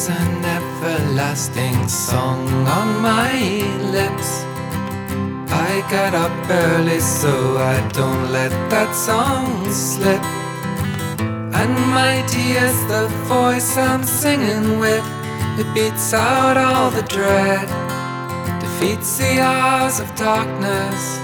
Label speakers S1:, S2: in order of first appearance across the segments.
S1: is an everlasting song on my lips. I got up early so I don't let that song slip. And mighty is the voice I'm singing with. It beats out all the dread, defeats the hours of darkness.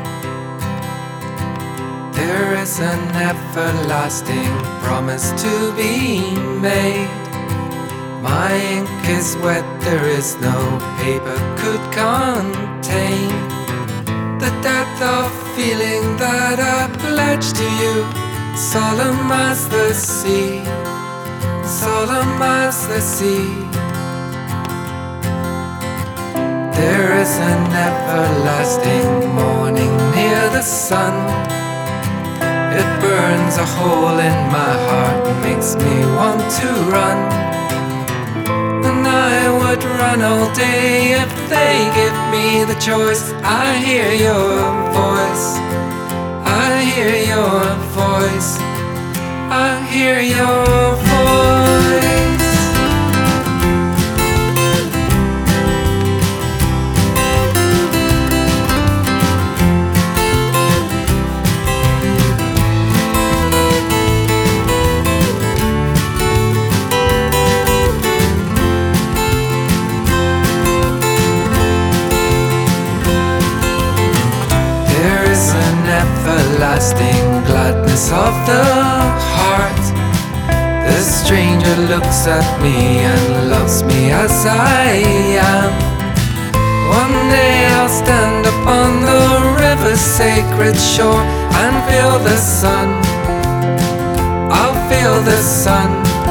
S1: There is an everlasting promise to be made. My ink is wet, there is no paper could contain the depth of feeling that I pledge to you. Solemn as the sea, solemn as the sea. There is an everlasting morning near the sun. It burns a hole in my heart, makes me want to run. And I would run all day if they give me the choice. I hear your voice, I hear your voice, I hear your voice. Everlasting gladness of the heart. The stranger looks at me and loves me as I am. One day I'll stand upon the river's sacred shore and feel the sun. I'll feel the sun.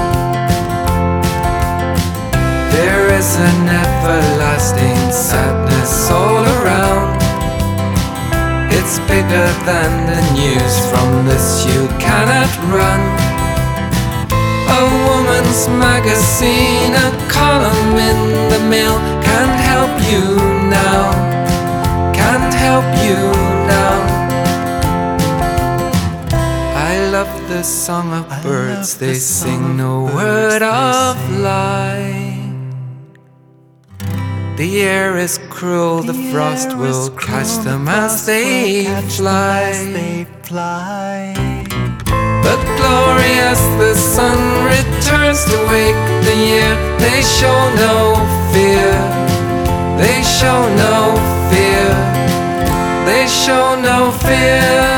S1: There is an everlasting sadness all around. It's bigger than the news, from this you cannot run. A woman's magazine, a column in the mail can't help you now, can't help you now. I love the song of birds, they sing no word of lie. The air is cruel, the frost will catch them as they fly. But glorious the sun returns to wake the year. They show no fear, they show no fear, they show no fear.